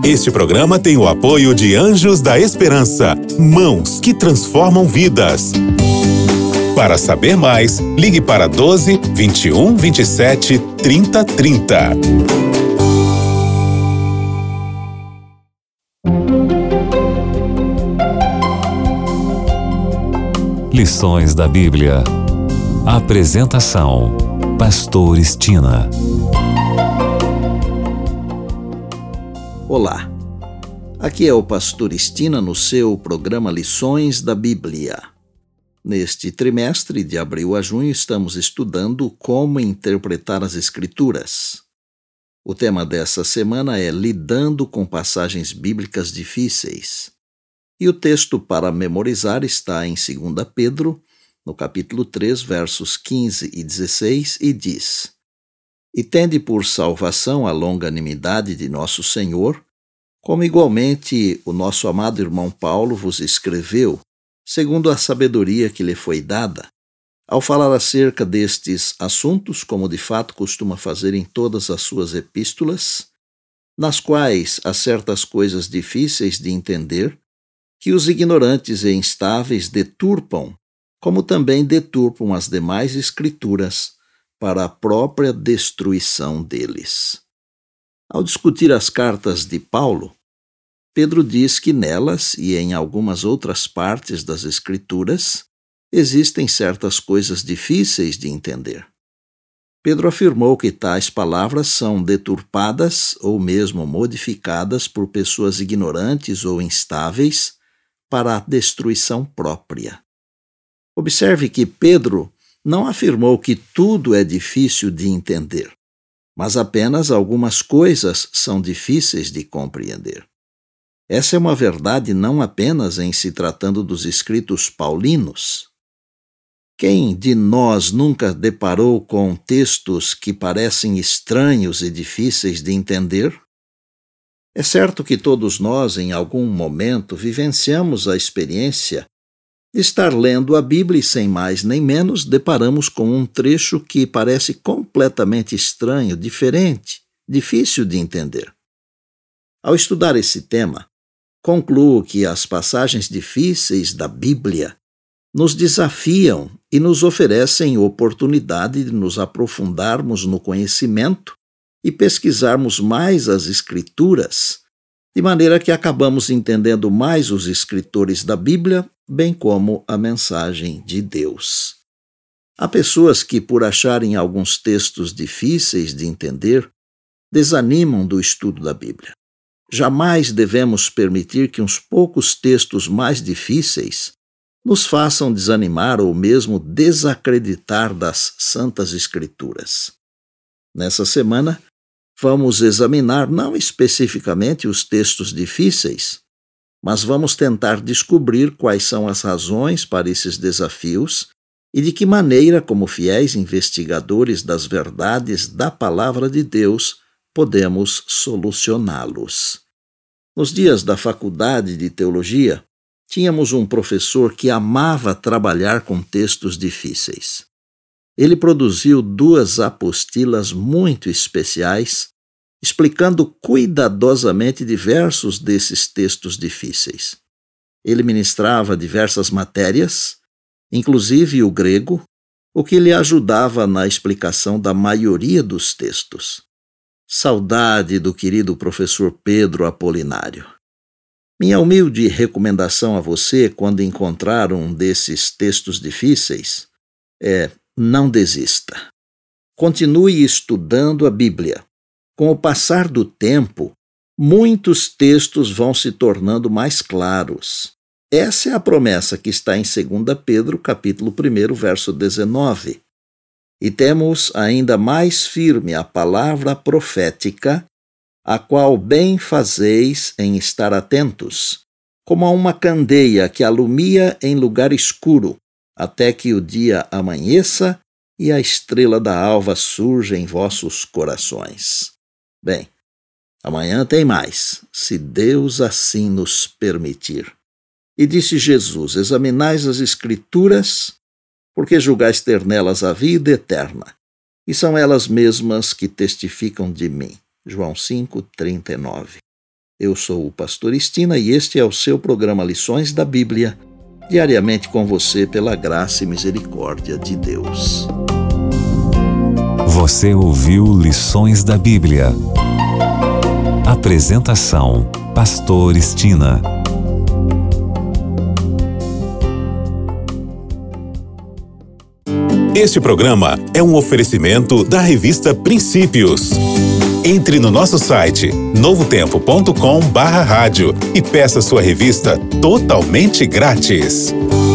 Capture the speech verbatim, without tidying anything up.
Este programa tem o apoio de Anjos da Esperança, mãos que transformam vidas. Para saber mais, ligue para doze, vinte e um, vinte e sete, trinta, trinta. Lições da Bíblia. Apresentação: Pastor Estina. Olá, aqui é o Pastor Estina no seu programa Lições da Bíblia. Neste trimestre, de abril a junho, estamos estudando como interpretar as Escrituras. O tema dessa semana é Lidando com passagens bíblicas difíceis. E o texto para memorizar está em Segunda Pedro, no capítulo três, versos quinze e dezesseis, e diz: E tende por salvação a longanimidade de nosso Senhor, como igualmente o nosso amado irmão Paulo vos escreveu, segundo a sabedoria que lhe foi dada, ao falar acerca destes assuntos, como de fato costuma fazer em todas as suas epístolas, nas quais há certas coisas difíceis de entender, que os ignorantes e instáveis deturpam, como também deturpam as demais escrituras, para a própria destruição deles. Ao discutir as cartas de Paulo, Pedro diz que nelas e em algumas outras partes das Escrituras existem certas coisas difíceis de entender. Pedro afirmou que tais palavras são deturpadas ou mesmo modificadas por pessoas ignorantes ou instáveis para a destruição própria. Observe que Pedro não afirmou que tudo é difícil de entender, mas apenas algumas coisas são difíceis de compreender. Essa é uma verdade não apenas em se tratando dos escritos paulinos. Quem de nós nunca deparou com textos que parecem estranhos e difíceis de entender? É certo que todos nós, em algum momento, vivenciamos a experiência de estar lendo a Bíblia e, sem mais nem menos, deparamos com um trecho que parece completamente estranho, diferente, difícil de entender. Ao estudar esse tema, concluo que as passagens difíceis da Bíblia nos desafiam e nos oferecem oportunidade de nos aprofundarmos no conhecimento e pesquisarmos mais as Escrituras, de maneira que acabamos entendendo mais os escritores da Bíblia, bem como a mensagem de Deus. Há pessoas que, por acharem alguns textos difíceis de entender, desanimam do estudo da Bíblia. Jamais devemos permitir que uns poucos textos mais difíceis nos façam desanimar ou mesmo desacreditar das Santas Escrituras. Nessa semana, vamos examinar não especificamente os textos difíceis, mas vamos tentar descobrir quais são as razões para esses desafios e de que maneira, como fiéis investigadores das verdades da Palavra de Deus, podemos solucioná-los. Nos dias da faculdade de teologia, tínhamos um professor que amava trabalhar com textos difíceis. Ele produziu duas apostilas muito especiais, explicando cuidadosamente diversos desses textos difíceis. Ele ministrava diversas matérias, inclusive o grego, o que lhe ajudava na explicação da maioria dos textos. Saudade do querido professor Pedro Apolinário. Minha humilde recomendação a você, quando encontrar um desses textos difíceis, é: não desista. Continue estudando a Bíblia. Com o passar do tempo, muitos textos vão se tornando mais claros. Essa é a promessa que está em Segunda Pedro, capítulo um, verso dezenove. E temos ainda mais firme a palavra profética, a qual bem fazeis em estar atentos, como a uma candeia que alumia em lugar escuro, até que o dia amanheça e a estrela da alva surja em vossos corações. Bem, amanhã tem mais, se Deus assim nos permitir. E disse Jesus: examinais as Escrituras, porque julgais ter nelas a vida eterna, e são elas mesmas que testificam de mim. João cinco, trinta e nove. Eu sou o pastor Estina e este é o seu programa Lições da Bíblia, diariamente com você pela graça e misericórdia de Deus. Você ouviu Lições da Bíblia. Apresentação: Pastor Estina. Este programa é um oferecimento da revista Princípios. Entre no nosso site novo tempo ponto com barra rádio e peça sua revista totalmente grátis.